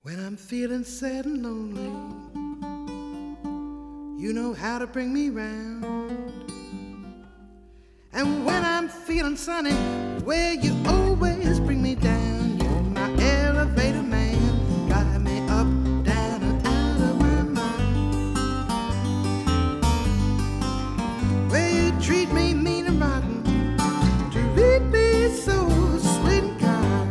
When I'm feeling sad and lonely, you know how to bring me round. And when I'm feeling sunny, well, you always bring me down. You're my elevator man, drive me up, down, and out of my mind. Well, you treat me mean and rotten, treat me so sweet and kind.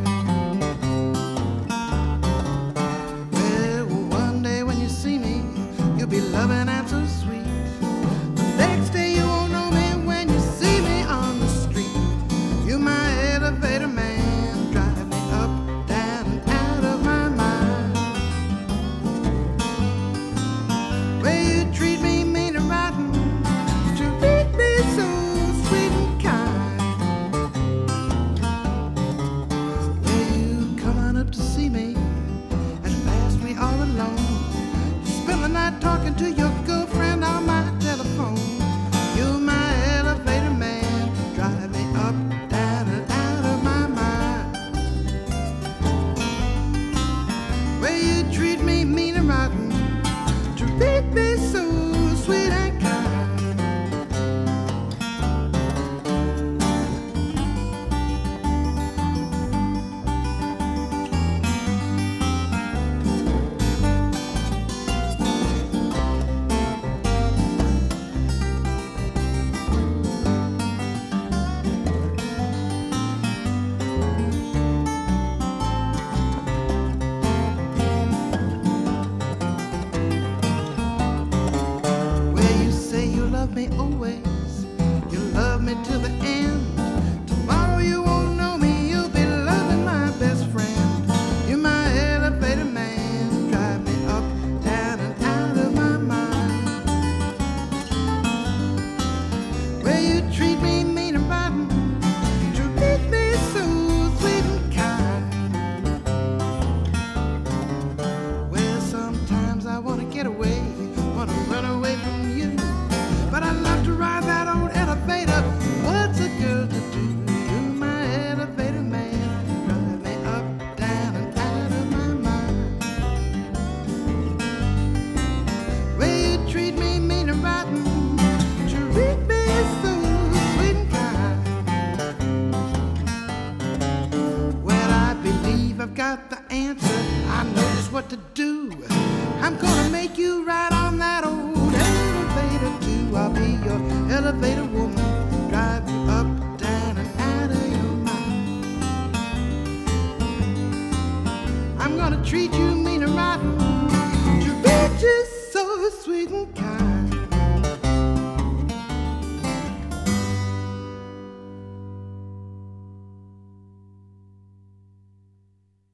Well, one day when you see me, you'll be loving and so sweet. The next day you won't know me when you see me on the street. You're my elevator man, drive me up, down, and out of my mind. Well, you treat me mean and rotten, treat me so sweet and kind. Well, you come on up to see me, at last we all alone. You spend the night talking to your girlfriend on my telephone. You're my elevator man, drive me up, down, and out of my mind. Well, you treat me mean and rotten, treat me so sweet and kind. Me always, you love me to the end. Tomorrow you won't know me, you'll be loving my best friend. You're my elevator man, drive me up, down, and out of my mind. Well, you treat me mean and rotten, treat me so sweet and kind. Well, sometimes I wanna get away, wanna run away from you. But I love to ride that old elevator. What's a girl to do? You're my elevator man, drive me up, down, and out of my mind. Well, you treat me mean and rotten, treat me so sweet and kind. Well, I believe I've got the answer. I know just what to do. I'm gonna make you ride on that old elevator too. I'll be your elevator woman, drive you up, down, and out of your mind. I'm gonna treat you mean and rotten, treat you so sweet and kind.